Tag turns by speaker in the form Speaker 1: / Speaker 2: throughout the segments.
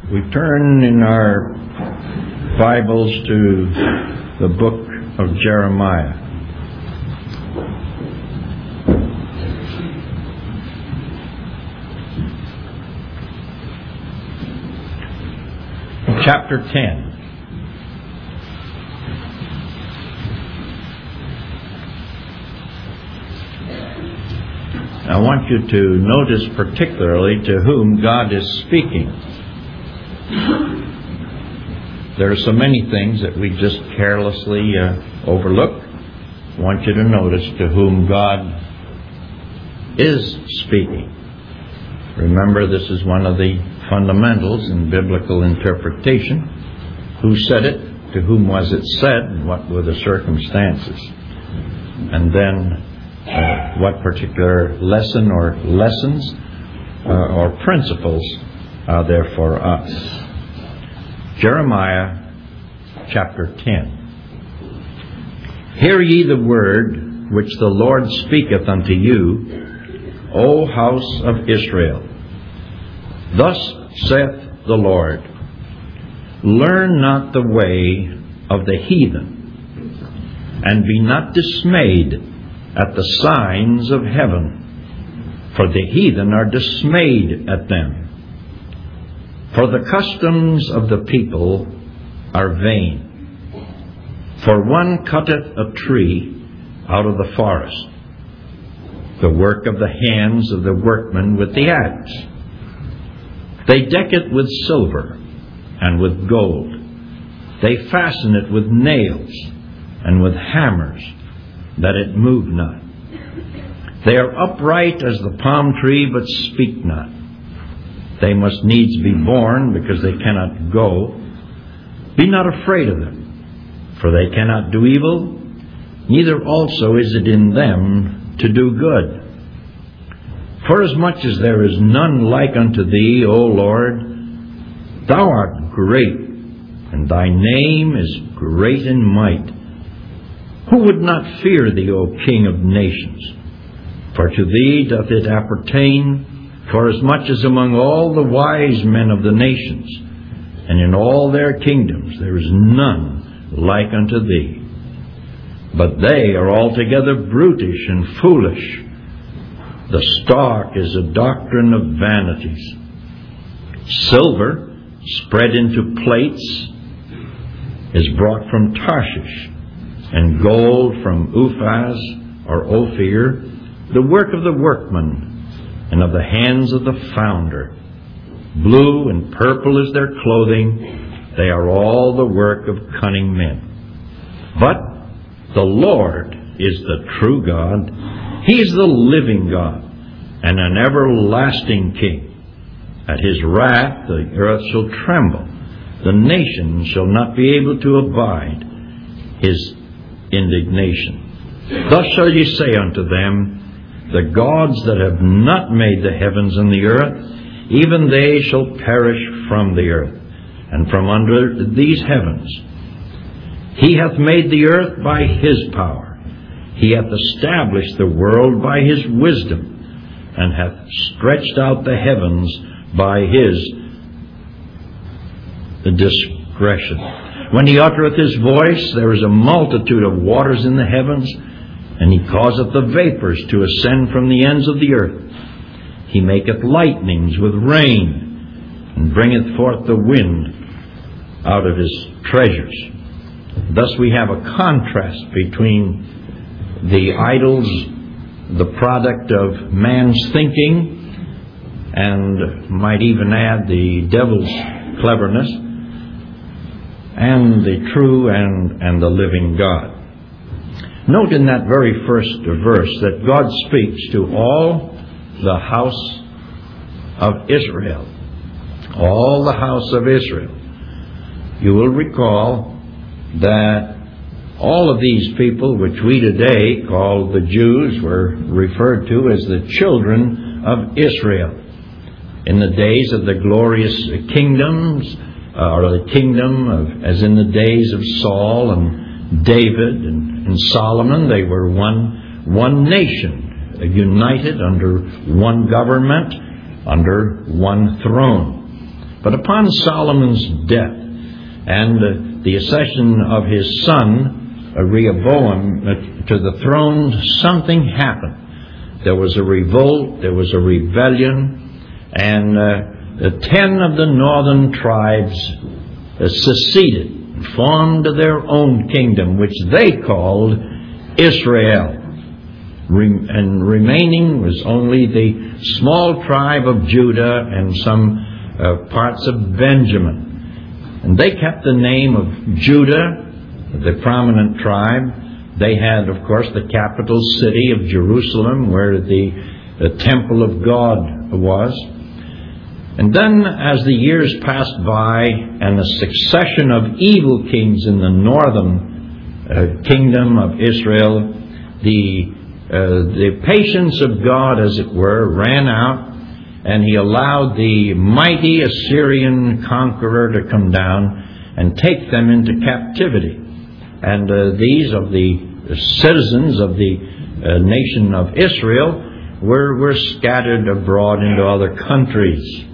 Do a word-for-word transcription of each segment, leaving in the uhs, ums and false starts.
Speaker 1: We turn in our Bibles to the book of Jeremiah. Chapter ten. I want you to notice particularly to whom God is speaking. There are so many things that we just carelessly uh, overlook. I want you to notice to whom God is speaking. Remember, this is one of the fundamentals in biblical interpretation. Who said it? To whom was it said? And what were the circumstances? And then uh, what particular lesson or lessons uh, or principles are there for us? Jeremiah chapter ten. Hear ye the word which the Lord speaketh unto you, O house of Israel. Thus saith the Lord, learn not the way of the heathen, and be not dismayed at the signs of heaven, for the heathen are dismayed at them. For the customs of the people are vain. For one cutteth a tree out of the forest, the work of the hands of the workman with the axe. They deck it with silver and with gold. They fasten it with nails and with hammers, that it move not. They are upright as the palm tree, but speak not. They must needs be born, because they cannot go. Be not afraid of them, for they cannot do evil, neither also is it in them to do good. Forasmuch as there is none like unto thee, O Lord, thou art great, and thy name is great in might. Who would not fear thee, O King of nations? For to thee doth it appertain, forasmuch as among all the wise men of the nations, and in all their kingdoms, there is none like unto thee. But they are altogether brutish and foolish. The stock is a doctrine of vanities. Silver, spread into plates, is brought from Tarshish, and gold from Uphaz or Ophir, the work of the workman, and of the hands of the founder. Blue and purple is their clothing. They are all the work of cunning men. But the Lord is the true God. He is the living God, and an everlasting King. At his wrath the earth shall tremble. The nations shall not be able to abide his indignation. Thus shall ye say unto them, the gods that have not made the heavens and the earth, even they shall perish from the earth, and from under these heavens. He hath made the earth by his power. He hath established the world by his wisdom, and hath stretched out the heavens by his discretion. When he uttereth his voice, there is a multitude of waters in the heavens, and he causeth the vapors to ascend from the ends of the earth. He maketh lightnings with rain, and bringeth forth the wind out of his treasures. Thus we have a contrast between the idols, the product of man's thinking, and might even add the devil's cleverness, and the true and, and the living God. Note in that very first verse that God speaks to all the house of Israel. All the house of Israel. You will recall that all of these people, which we today call the Jews, were referred to as the children of Israel. In the days of the glorious kingdoms, or the kingdom of, as in the days of Saul and David and, and Solomon, they were one one nation, united under one government, under one throne. But upon Solomon's death and uh, the accession of his son, uh, Rehoboam, uh, to the throne, something happened. There was a revolt, there was a rebellion, and uh, the ten of the northern tribes uh, seceded and formed their own kingdom, which they called Israel. Re- and remaining was only the small tribe of Judah and some uh, parts of Benjamin. And they kept the name of Judah, the prominent tribe. They had, of course, the capital city of Jerusalem, where the, the temple of God was. And then, as the years passed by, and a succession of evil kings in the northern uh, kingdom of Israel, the uh, the patience of God, as it were, ran out, and He allowed the mighty Assyrian conqueror to come down and take them into captivity. And uh, these of the citizens of the uh, nation of Israel were, were scattered abroad into other countries.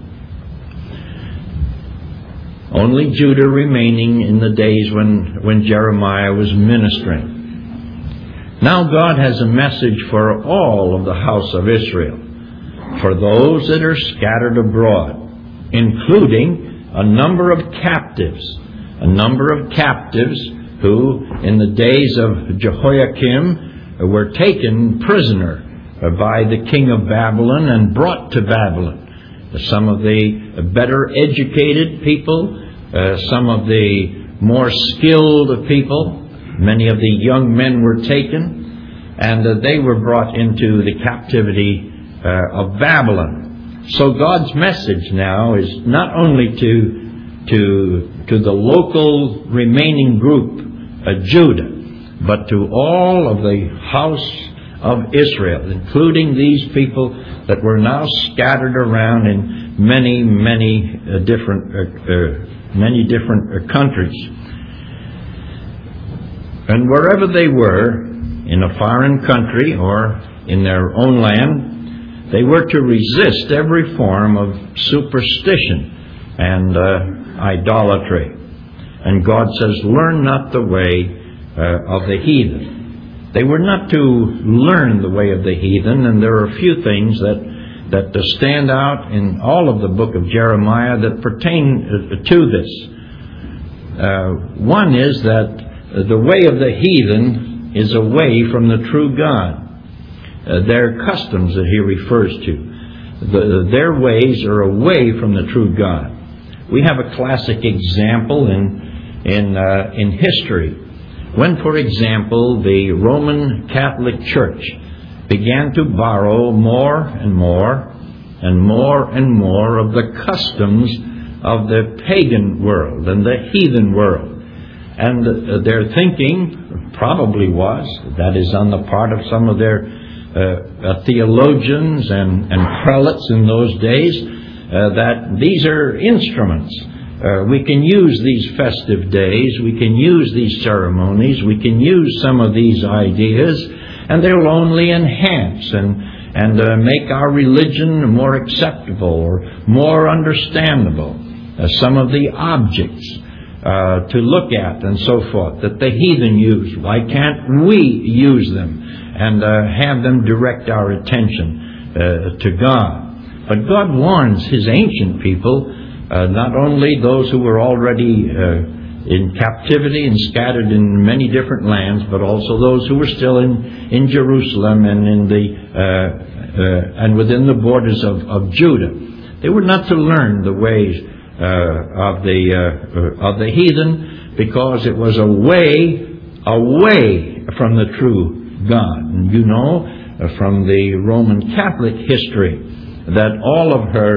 Speaker 1: Only Judah remaining in the days when, when Jeremiah was ministering. Now God has a message for all of the house of Israel, for those that are scattered abroad, including a number of captives, a number of captives who, in the days of Jehoiakim, were taken prisoner by the king of Babylon and brought to Babylon. Some of the better educated people, uh, some of the more skilled people, many of the young men were taken, and uh, they were brought into the captivity uh, of Babylon. So God's message now is not only to to to the local remaining group, uh, Judah, but to all of the house of Israel, including these people that were now scattered around in many, many uh, different uh, uh, many different uh, countries. And wherever they were, in a foreign country or in their own land, they were to resist every form of superstition and uh, idolatry. And God says, learn not the way uh, of the heathen. They were not to learn the way of the heathen, and there are a few things that, that stand out in all of the book of Jeremiah that pertain to this. Uh, one is that the way of the heathen is away from the true God. Uh, their customs that he refers to, the, their ways are away from the true God. We have a classic example in in uh, in history, when, for example, the Roman Catholic Church began to borrow more and more and more and more of the customs of the pagan world and the heathen world. And uh, their thinking probably was, that is on the part of some of their uh, uh, theologians and, and prelates in those days, uh, that these are instruments. Uh, we can use these festive days, we can use these ceremonies, we can use some of these ideas, and they'll only enhance and, and uh, make our religion more acceptable or more understandable. Uh, some of the objects Uh, to look at and so forth that the heathen use. Why can't we use them and uh, have them direct our attention uh, to God? But God warns His ancient people, uh, not only those who were already uh, in captivity and scattered in many different lands, but also those who were still in, in Jerusalem and in the uh, uh, and within the borders of, of Judah. They were not to learn the ways Uh, of the uh, of the heathen, because it was away away from the true God. And you know uh, from the Roman Catholic history that all of her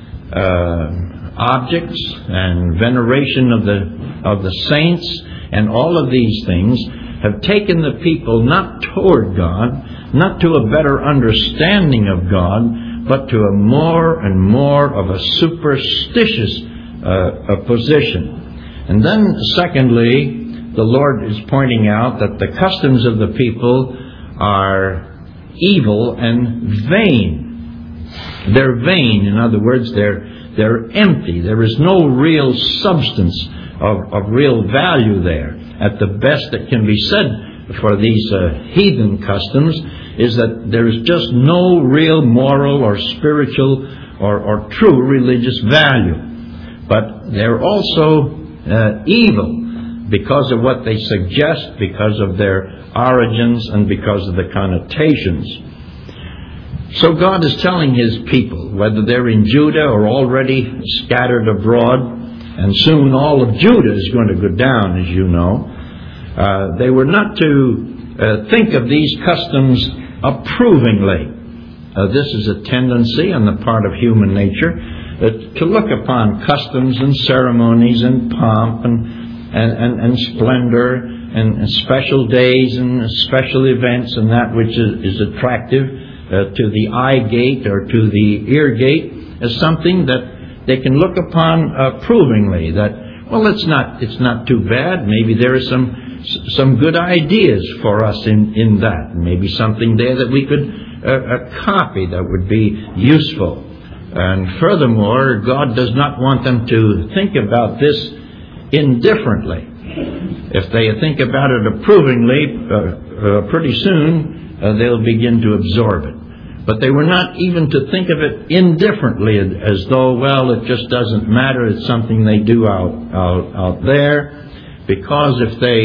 Speaker 1: uh, objects and veneration of the of the saints and all of these things have taken the people not toward God, not to a better understanding of God, but to a more and more of a superstitious uh, a position. And then, secondly, the Lord is pointing out that the customs of the people are evil and vain. They're vain. In other words, they're they're empty. There is no real substance of, of real value there. At the best that can be said for these uh, heathen customs is that there is just no real moral or spiritual or, or true religious value. But they're also uh, evil because of what they suggest, because of their origins, and because of the connotations. So God is telling His people, whether they're in Judah or already scattered abroad, and soon all of Judah is going to go down, as you know, uh, they were not to uh, think of these customs approvingly. Uh, this is a tendency on the part of human nature uh, to look upon customs and ceremonies and pomp and, and, and, and splendor and, and special days and special events and that which is, is attractive Uh, to the eye gate or to the ear gate as something that they can look upon approvingly. That, well, it's not it's not too bad. Maybe there are some some good ideas for us in, in that. Maybe something there that we could uh, uh, copy that would be useful. And furthermore, God does not want them to think about this indifferently. If they think about it approvingly, uh, uh, pretty soon uh, they'll begin to absorb it. But they were not even to think of it indifferently, as though, well, it just doesn't matter. It's something they do out out, out there. Because if they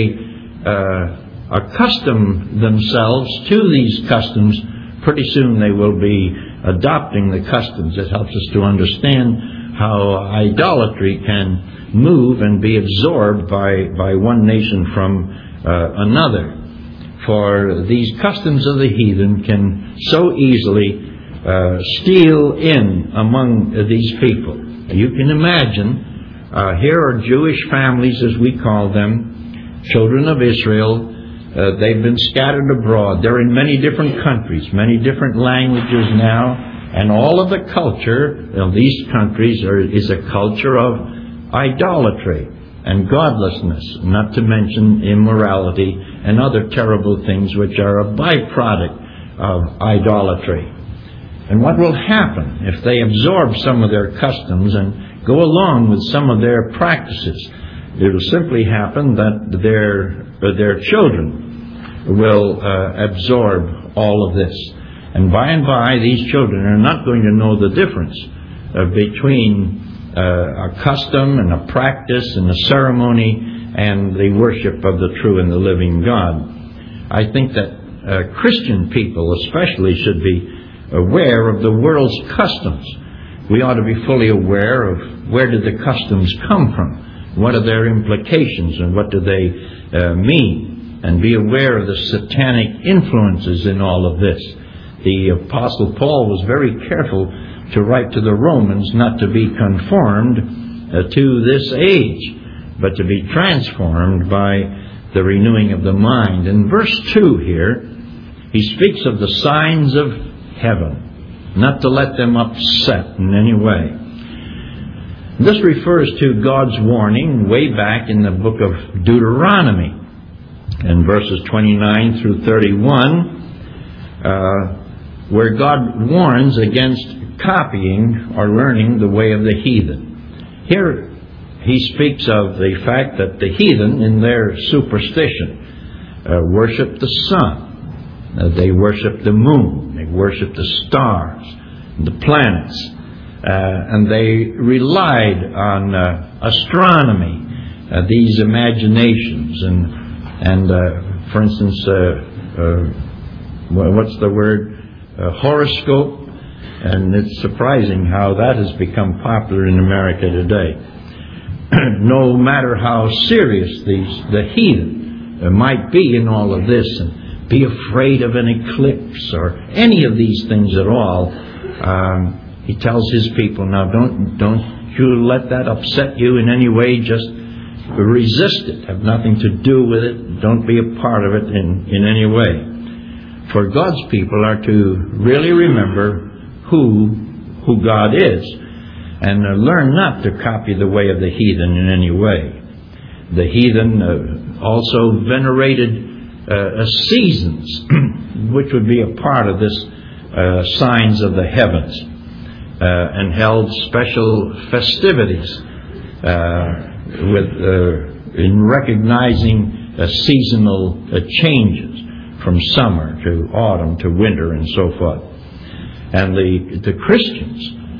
Speaker 1: uh, accustom themselves to these customs, pretty soon they will be adopting the customs. It helps us to understand how idolatry can move and be absorbed by, by one nation from uh, another. For these customs of the heathen can so easily uh, steal in among uh, these people. You can imagine, uh, here are Jewish families, as we call them, children of Israel. Uh, they've been scattered abroad. They're in many different countries, many different languages now, and all of the culture of these countries are, is a culture of idolatry and godlessness, not to mention immorality and other terrible things which are a byproduct of idolatry. And what will happen if they absorb some of their customs and go along with some of their practices? It will simply happen that their, their children will uh, absorb all of this. And by and by, these children are not going to know the difference uh, between Uh, a custom and a practice and a ceremony and the worship of the true and the living God. I think that uh, Christian people especially should be aware of the world's customs. We ought to be fully aware of where did the customs come from, what are their implications, and what do they uh, mean, and be aware of the satanic influences in all of this. The Apostle Paul was very careful to write to the Romans not to be conformed uh, to this age, but to be transformed by the renewing of the mind. In verse two here, he speaks of the signs of heaven, not to let them upset in any way. This refers to God's warning way back in the book of Deuteronomy, in verses twenty-nine through thirty-one, uh, where God warns against copying or learning the way of the heathen. Here he speaks of the fact that the heathen, in their superstition, uh, worship the sun, uh, they worship the moon, they worship the stars, the planets, uh, and they relied on uh, astronomy, uh, these imaginations, and and uh, for instance, uh, uh, what's the word, uh, horoscope. And it's surprising how that has become popular in America today. No matter how serious these, the heathen might be in all of this, and be afraid of an eclipse or any of these things at all, um, he tells his people, now don't don't you let that upset you in any way. Just resist it. Have nothing to do with it. Don't be a part of it in, in any way. For God's people are to really remember who who God is, and uh, learn not to copy the way of the heathen in any way. The heathen uh, also venerated uh, seasons, which would be a part of this uh, signs of the heavens. uh, and held special festivities uh, with uh, in recognizing uh, seasonal uh, changes from summer to autumn to winter and so forth. And the the Christians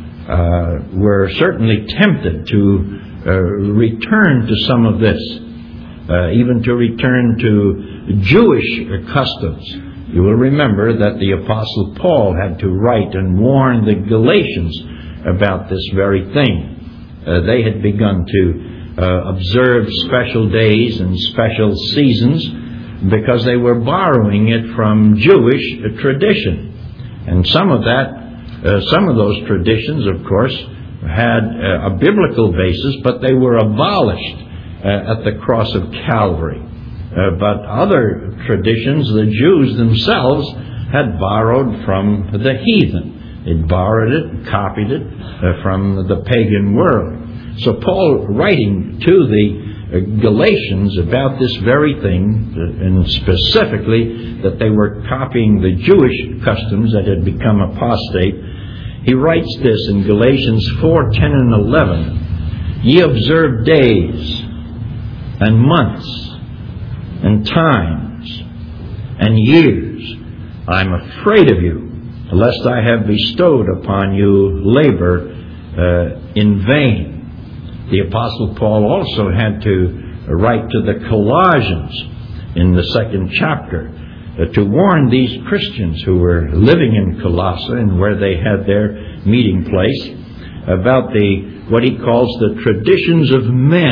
Speaker 1: uh, were certainly tempted to uh, return to some of this, uh, even to return to Jewish customs. You will remember that the Apostle Paul had to write and warn the Galatians about this very thing. Uh, they had begun to uh, observe special days and special seasons because they were borrowing it from Jewish uh, tradition. And some of that, uh, some of those traditions, of course, had uh, a biblical basis, but they were abolished uh, at the cross of Calvary. Uh, but other traditions, the Jews themselves had borrowed from the heathen. They'd borrowed it and copied it uh, from the pagan world. So Paul, writing to the uh, Galatians about this very thing, uh, and specifically that they were copying the Jewish customs that had become apostate, he writes this in Galatians four, ten and eleven. Ye observe days and months and times and years. I am afraid of you, lest I have bestowed upon you labor uh, in vain. The Apostle Paul also had to write to the Colossians in the second chapter uh, to warn these Christians who were living in Colossae and where they had their meeting place about the what he calls the traditions of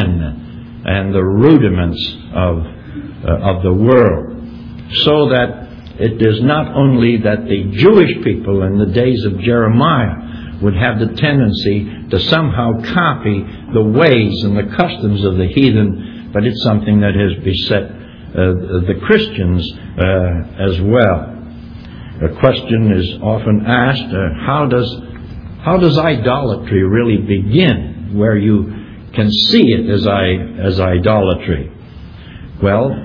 Speaker 1: men and the rudiments of uh, of the world, so that it is not only that the Jewish people in the days of Jeremiah would have the tendency to somehow copy the ways and the customs of the heathen, but it's something that has beset uh, the Christians uh, as well. A question is often asked, uh, how does how does idolatry really begin, where you can see it as I as idolatry? Well,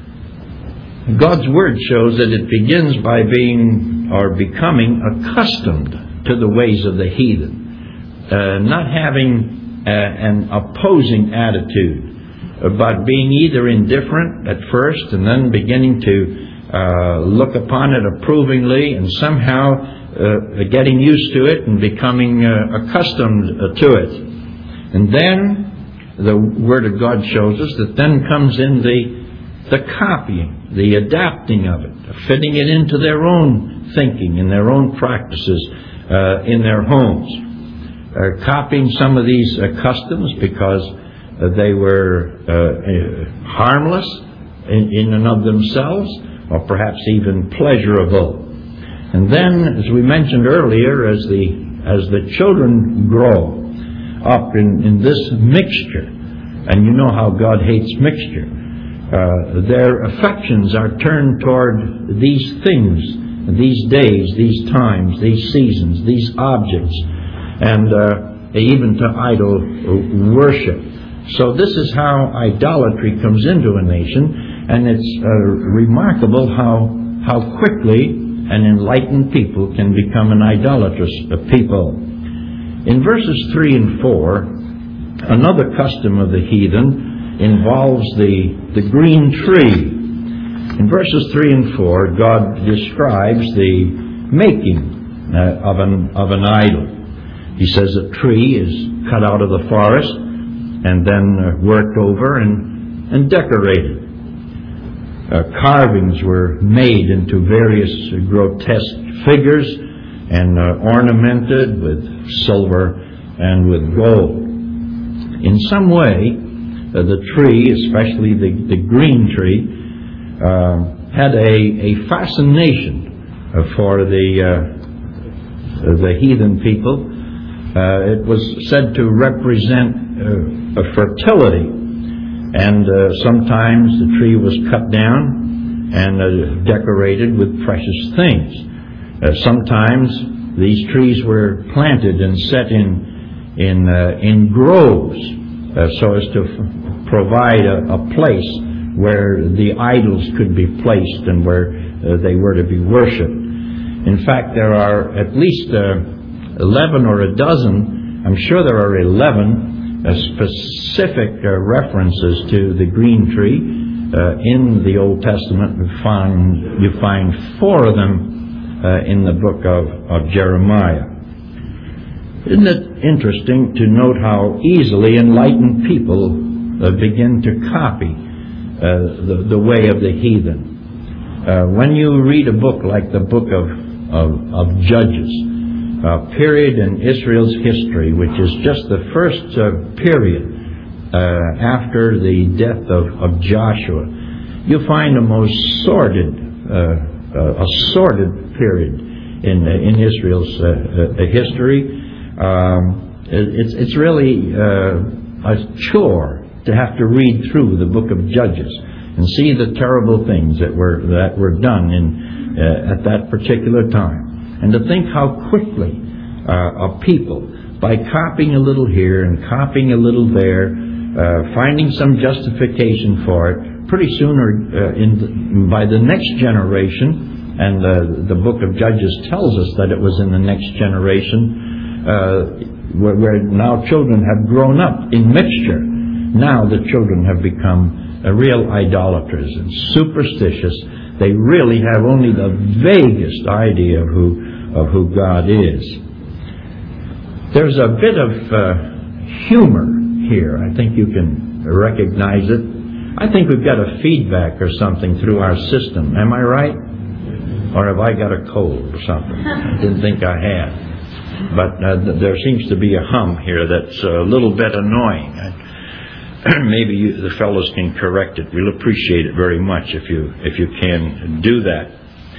Speaker 1: God's Word shows that it begins by being or becoming accustomed to the ways of the heathen, uh, not having uh, an opposing attitude, but being either indifferent at first and then beginning to uh, look upon it approvingly and somehow uh, getting used to it and becoming uh, accustomed uh, to it. And then the Word of God shows us that then comes in the the copying, the adapting of it, fitting it into their own thinking and their own practices uh, in their homes. Uh, copying some of these uh, customs because uh, they were uh, uh, harmless in, in and of themselves, or perhaps even pleasurable. And then, as we mentioned earlier, as the as the children grow up in, in this mixture, and you know how God hates mixture, Uh, their affections are turned toward these things, these days, these times, these seasons, these objects, and uh, even to idol worship. So this is how idolatry comes into a nation, and it's uh, remarkable how how quickly an enlightened people can become an idolatrous people. In verses three and four, another custom of the heathen involves the, the green tree. In verses three and four, God describes the making uh, of an of an idol. He says a tree is cut out of the forest and then uh, worked over and, and decorated. Uh, carvings were made into various grotesque figures and uh, ornamented with silver and with gold. In some way, Uh, the tree, especially the, the green tree, uh, had a, a fascination uh, for the uh, the heathen people. Uh, it was said to represent uh, a fertility, and uh, sometimes the tree was cut down and uh, decorated with precious things. Uh, sometimes these trees were planted and set in in uh, in groves, uh, so as to f- provide a, a place where the idols could be placed and where uh, they were to be worshipped. In fact, there are at least uh, eleven or a dozen, I'm sure there are eleven uh, specific uh, references to the green tree uh, in the Old Testament. You find, you find four of them uh, in the book of, of Jeremiah. Isn't it interesting to note how easily enlightened people uh, begin to copy uh, the, the way of the heathen? Uh, when you read a book like the book of, of, of Judges, a period in Israel's history, which is just the first uh, period uh, after the death of, of Joshua, you find a most sordid, uh, uh, a sordid period in, uh, in Israel's uh, uh, history. Um, it's, it's really uh, a chore to have to read through the book of Judges and see the terrible things that were that were done in uh, at that particular time, and to think how quickly uh, a people, by copying a little here and copying a little there, uh, finding some justification for it, pretty soon or uh, in the, by the next generation, and uh, the book of Judges tells us that it was in the next generation. Uh, where, where now children have grown up in mixture. Now the children have become uh, real idolaters and superstitious. They really have only the vaguest idea of who of who God is. There's a bit of uh, humor here. I think you can recognize it. I think we've got a feedback or something through our system. Am I right? Or have I got a cold or something? I didn't think I had. But uh, th- there seems to be a hum here that's a little bit annoying. Maybe you, the fellows can correct it. We'll appreciate it very much if you if you can do that.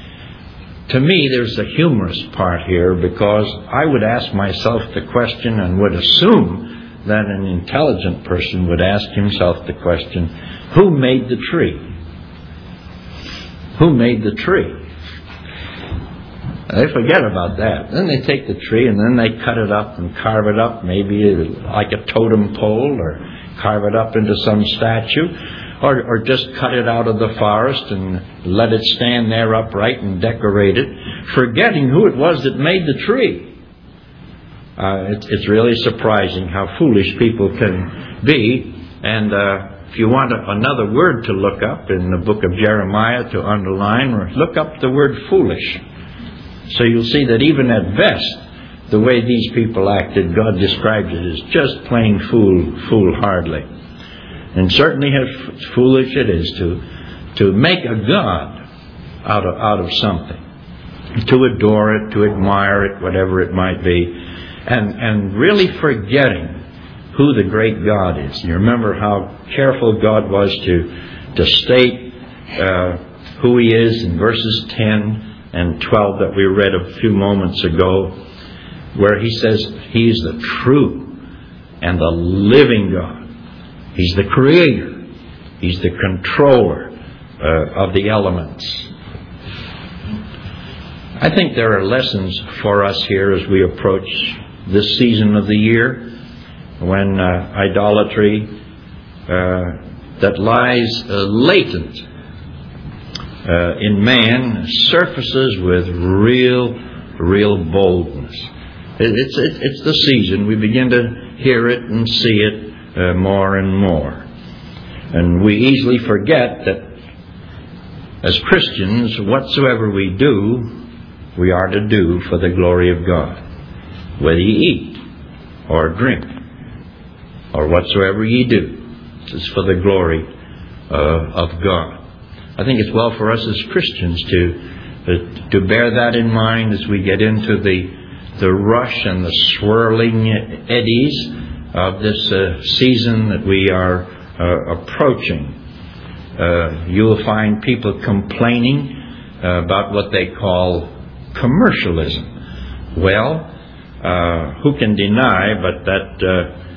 Speaker 1: To me, there's a humorous part here, because I would ask myself the question, and would assume that an intelligent person would ask himself the question, who made the tree? Who made the tree? They forget about that. Then they take the tree and then they cut it up and carve it up, maybe like a totem pole, or carve it up into some statue, or, or just cut it out of the forest and let it stand there upright and decorate it, forgetting who it was that made the tree. Uh, it's, it's really surprising how foolish people can be. And uh, if you want a, another word to look up in the book of Jeremiah to underline, or look up the word foolish. So you'll see that even at best, the way these people acted, God describes it as just plain fool, foolhardily. And certainly how foolish it is to to make a God out of out of something, to adore it, to admire it, whatever it might be, and and really forgetting who the great God is. You remember how careful God was to to state uh, who He is in verses ten and twelve that we read a few moments ago, where He says He's the true and the living God. He's the creator. He's the controller uh, of the elements. I think there are lessons for us here as we approach this season of the year, when uh, idolatry uh, that lies uh, latent Uh, in man surfaces with real, real boldness. It, it's it, it's the season. We begin to hear it and see it uh, more and more. And we easily forget that as Christians, whatsoever we do, we are to do for the glory of God. Whether ye eat or drink or whatsoever ye do, it's for the glory uh, of God. I think it's well for us as Christians to uh, to bear that in mind as we get into the the rush and the swirling eddies of this uh, season that we are uh, approaching. Uh, you will find people complaining uh, about what they call commercialism. Well, uh, who can deny but that uh,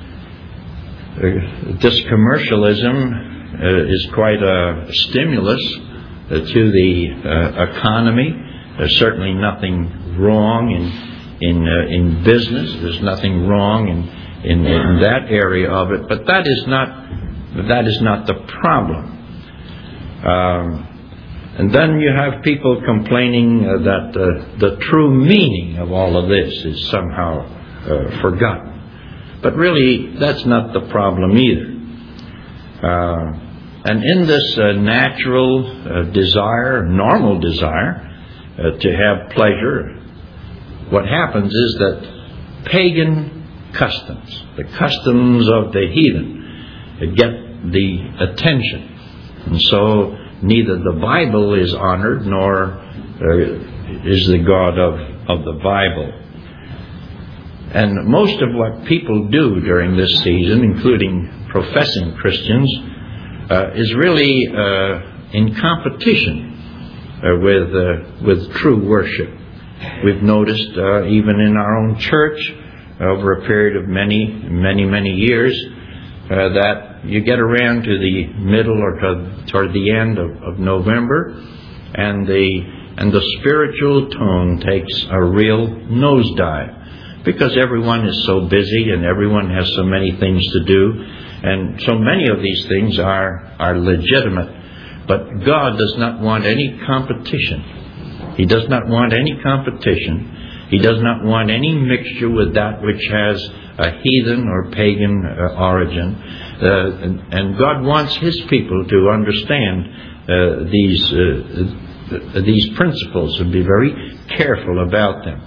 Speaker 1: uh, this commercialism Uh, is quite a stimulus uh, to the uh, economy. There's certainly nothing wrong in in uh, in business. There's nothing wrong in, in in that area of it. But that is not that is not the problem. Um, And then you have people complaining uh, that uh, the true meaning of all of this is somehow uh, forgotten. But really, that's not the problem either. Uh, and in this uh, natural uh, desire, normal desire uh, to have pleasure, what happens is that pagan customs, the customs of the heathen, get the attention. And so neither the Bible is honored nor uh, is the God of, of the Bible. And most of what people do during this season, including professing Christians, uh, is really uh, in competition uh, with uh, with true worship. We've noticed uh, even in our own church over a period of many, many, many years uh, that you get around to the middle or to, toward the end of, of November, and the and the spiritual tone takes a real nosedive, because everyone is so busy and everyone has so many things to do, and so many of these things are are legitimate. But God does not want any competition. He does not want any competition. He does not want any mixture with that which has a heathen or pagan uh, origin. Uh, and, and God wants His people to understand uh, these uh, these principles and be very careful about them.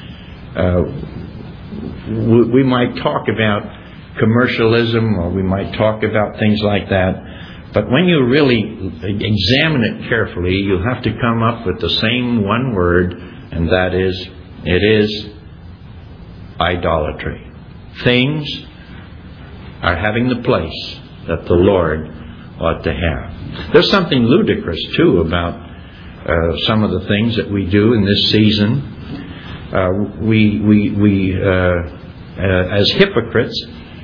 Speaker 1: Uh, we, we might talk about commercialism, or we might talk about things like that. But when you really examine it carefully, you have to come up with the same one word, and that is, it is idolatry. Things are having the place that the Lord ought to have. There's something ludicrous, too, about uh, some of the things that we do in this season. Uh, we, we, we uh, uh, as hypocrites,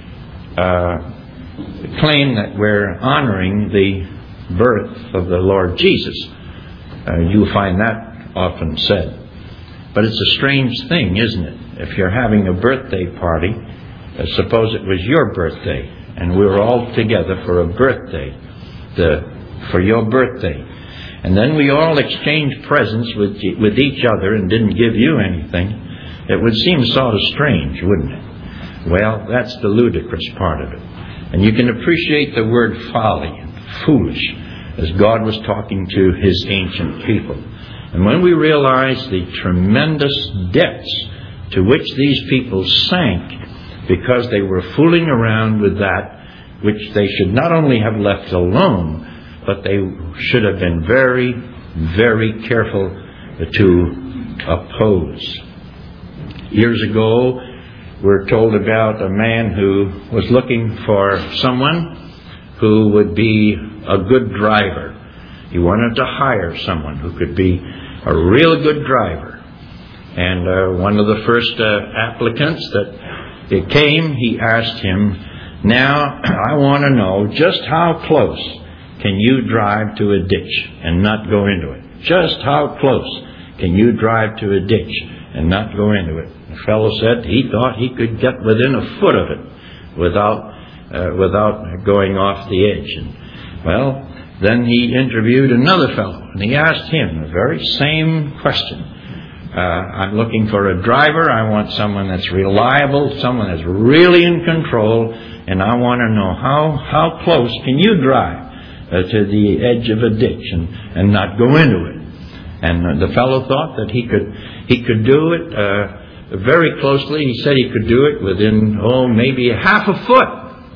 Speaker 1: uh, claim that we're honoring the birth of the Lord Jesus. Uh, you'll find that often said. But it's a strange thing, isn't it? If you're having a birthday party, uh, suppose it was your birthday, and we were all together for a birthday, the, for your birthday. And then we all exchanged presents with, with each other and didn't give you anything. It would seem sort of strange, wouldn't it? Well, that's the ludicrous part of it. And you can appreciate the word folly and foolish as God was talking to His ancient people. And when we realize the tremendous depths to which these people sank because they were fooling around with that which they should not only have left alone, but they should have been very, very careful to oppose. Years ago, we're told about a man who was looking for someone who would be a good driver. He wanted to hire someone who could be a real good driver. And uh, one of the first uh, applicants that it came, he asked him, "Now, I want to know just how close can you drive to a ditch and not go into it? Just how close can you drive to a ditch and not go into it?" The fellow said he thought he could get within a foot of it without uh, without going off the edge. And, well, then he interviewed another fellow, and he asked him the very same question. Uh, I'm looking for a driver. I want someone that's reliable, someone that's really in control, and I want to know how, how close can you drive uh, to the edge of a ditch and, and not go into it. And uh, the fellow thought that he could he could do it uh, very closely. He said he could do it within, oh, maybe half a foot.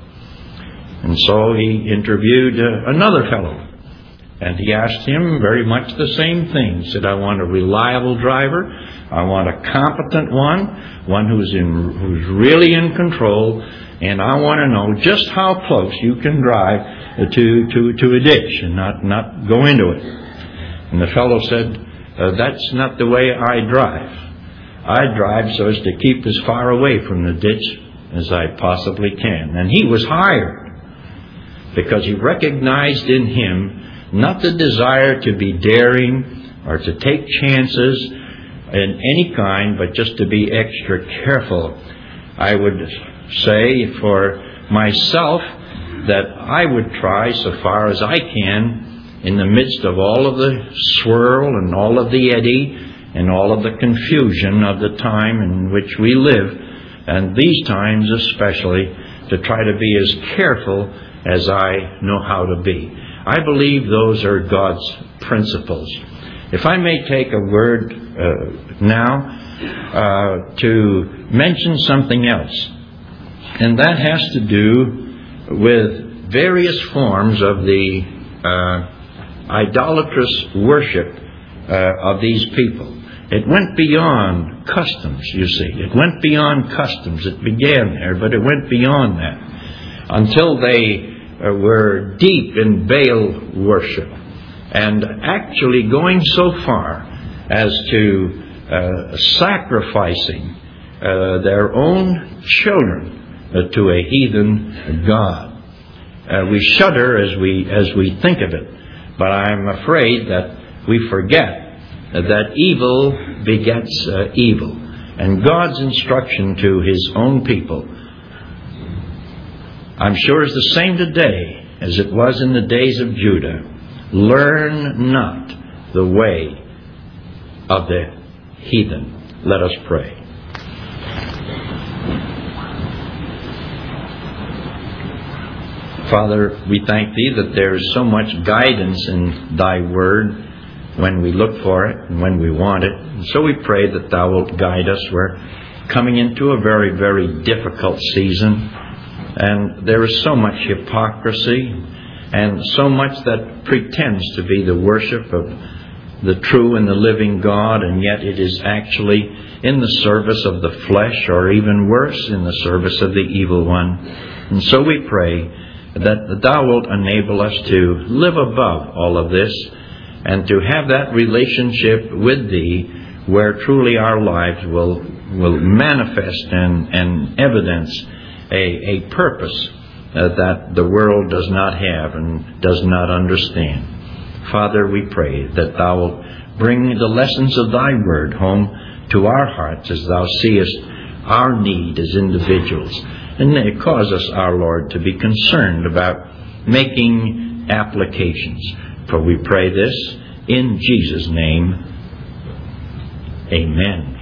Speaker 1: And so he interviewed uh, another fellow. And he asked him very much the same thing. He said, I want a reliable driver. I want a competent one, one who's in, who's really in control. And I want to know just how close you can drive to, to, to a ditch and not, not go into it. And the fellow said, uh, that's not the way I drive. I drive so as to keep as far away from the ditch as I possibly can. And he was hired because he recognized in him not the desire to be daring or to take chances in any kind, but just to be extra careful. I would say for myself that I would try so far as I can in the midst of all of the swirl and all of the eddy and all of the confusion of the time in which we live, and these times especially, to try to be as careful as I know how to be. I believe those are God's principles. If I may take a word uh, now uh, to mention something else, and that has to do with various forms of the uh, idolatrous worship uh, of these people. It went beyond customs, you see. It went beyond customs. It began there, but it went beyond that until they uh, were deep in Baal worship, and actually going so far as to uh, sacrificing uh, their own children uh, to a heathen god. Uh, we shudder as we as we think of it, but I'm afraid that we forget that evil begets uh, evil. And God's instruction to His own people, I'm sure, is the same today as it was in the days of Judah. Learn not the way of the heathen. Let us pray. Father, we thank Thee that there is so much guidance in Thy Word when we look for it and when we want it. And so we pray that Thou wilt guide us. We're coming into a very, very difficult season, and there is so much hypocrisy and so much that pretends to be the worship of the true and the living God, and yet it is actually in the service of the flesh, or even worse, in the service of the evil one. And so we pray that Thou wilt enable us to live above all of this, and to have that relationship with Thee where truly our lives will will manifest and, and evidence a, a purpose uh, that the world does not have and does not understand. Father, we pray that Thou wilt bring the lessons of Thy Word home to our hearts as Thou seest our need as individuals. And cause us, our Lord, to be concerned about making applications. For we pray this in Jesus' name. Amen.